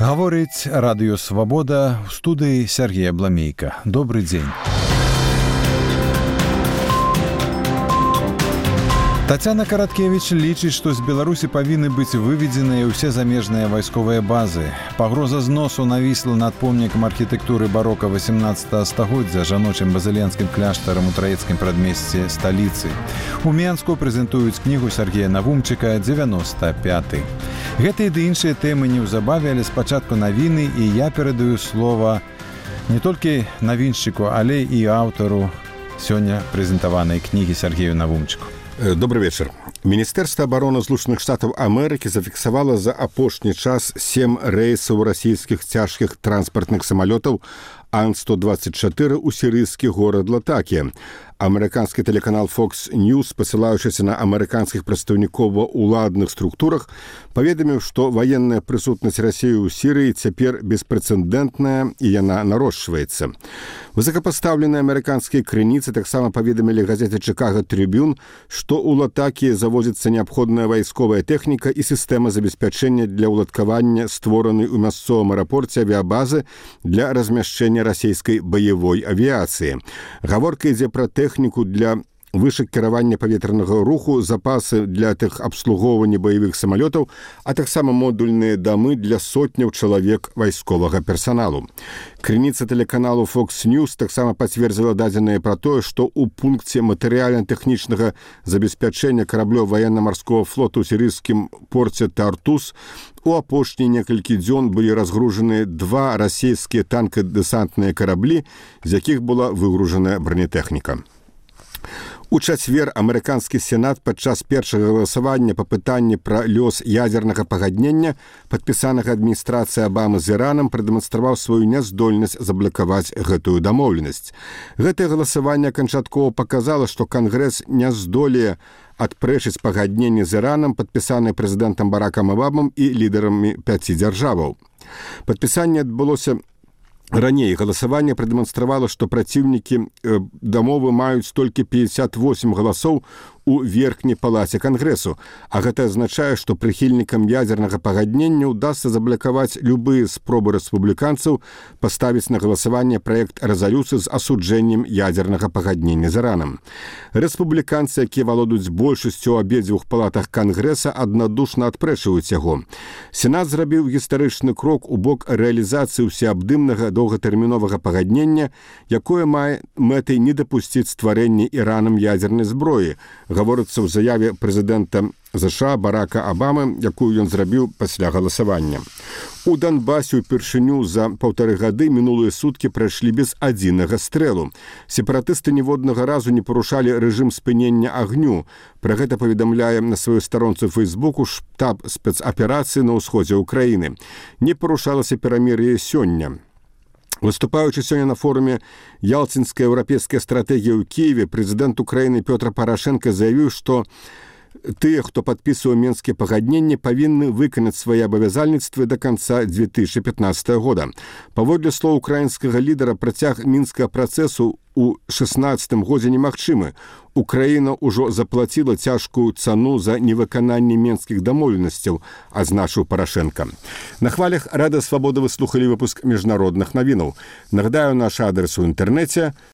Гаворыць радыё «Свабода», у студыі Сергей Абламейка. Добры дзень. Тацяна Караткевіч лічыць, што з Беларусі павінны быць выведзеныя ўсе замежныя вайсковыя базы. Пагроза зносу навісла над помнікам архітэктуры барока 18 стагоддзя жаночым базыльянскім кляштарам у траецкім прадмесці сталіцы. У Менску прэзентуюць кнігу Сергея Навумчыка «95». Гэтыя ды іншыя тэмы неўзабаве, але спачатку навіны, і я перадаю слова не толькі навіншчыку, але і аўтару сёння прэзентаванай кнігі Сергею Навумчыку. Добрый вечер. Министерство обороны Злучаных Штатов Америки зафиксовало за апошні час 7 рейсов российских тяжких транспортных самолетов Ан-124 у сирийский город Латакия. Американский телеканал Fox News, посылаючыся на американских представников в уладных структурах, поведомил, что военная присутность России у Сирии теперь беспрецедентная и яна нарощивается. Высокопоставленные американские крыніцы таксама поведомили газете «Чикаго Трибюн», что у Латакии завозится необходная войсковая техника и система забеспячения для уладкавання створенной у мясцовом аэропорте авиабазы для размяшчэння российской боевой авиации. Гаворка ідзе про технику для вышак кіравання паветранага руху, запасы для тых абслугоўвання баявых самолетаў, а таксама модульныя дамы для сотняў чалавек вайсковага персаналу. Крыніца телеканалу Fox News таксама пацвердзіла дадзеныя пра тое, што ў пункце матэрыяльна-тэхнічнага забеспячэння караблёў военно-марского флота ў сірыйскім порце Тартус у апошнія некалькі дзён былі разгружаны 2 расійскія танка-дэсантныя караблі, з якіх была выгружаная бронетэхніка. У чацвер амерыканскі сенат падчас першага галасавання па пытанні пра лёс ядзернага пагаднення, падпісанага адміністрацыяй Абамы з Іранам, прадэманстраваў сваю няздольнасць заблакаваць гэтую дамоўленасць. Гэтае галасаванне канчаткова паказала, што Кангрэс не здолее адпрэчыць пагадненне з Іранам, падпісанае прэзідэнтам Баракам Абамам і лідарамі 5 дзяржаваў. Падпісанне адбылося раней. Галасаванне прадэманстравала, што праціўнікі дамовы маюць толькі 58 галасоў у верхняй палаце Кангрэсу, а гэта азначае, што прыхільнікам ядзернага пагаднення ўдасца заблакаваць любыя спробы рэспубліканцаў паставіць на галасаванне праект рэзалюцыі з асуджэннем ядзернага пагаднення з Іранам. Рэспубліканцы, якія валодаюць большасцю ў абедзвюх палатах Кангрэса, аднадушна адпрэчваюць яго. Сенат зрабіў гістарычны крок у бок рэалізацыі ўсеабдымнага доўгатэрміновага пагаднення, якое мае мэтай не дапусціць стварэння Іранам ядзернай зброі, гаворыцца ў заяве прэзідэнта США Барака Абамы, якую ён зрабіў пасля галасавання. У Донбасе ўпершыню за 1,5 гады мінулыя суткі прайшлі без адзінага стрэлу. Сепаратысты ніводнага разу не парушалі рэжым спынення агню. Пра гэта паведамляе на сваёй старонцы ў Фейсбуку штаб спецаперацыі на ўсходзе ўкраіны. Не парушалася перамір'е сёння. Выступаючы сёння на форуме «Ялцінская еўрапейская стратэгія» ў Киеве, прэзідэнт Украіны Пётр Парашенко заявіў, што тыя, хто падпісваў менскія пагадненні, павінны выканаць свае абавязальніцтвы да канца 2015 года. Паводле слоў украінскага лідара, працяг мінскага працэсу у 16 годзе немагчымы. Украіна ўжо заплаціла цяжкую цану за невыкананне менскіх дамоўленасцяў, азначыў Парашенко. На хвалях Радыё Свабода вы слухалі выпуск міжнародных навінаў. Нагадаю, наш адрес у інтэрнэце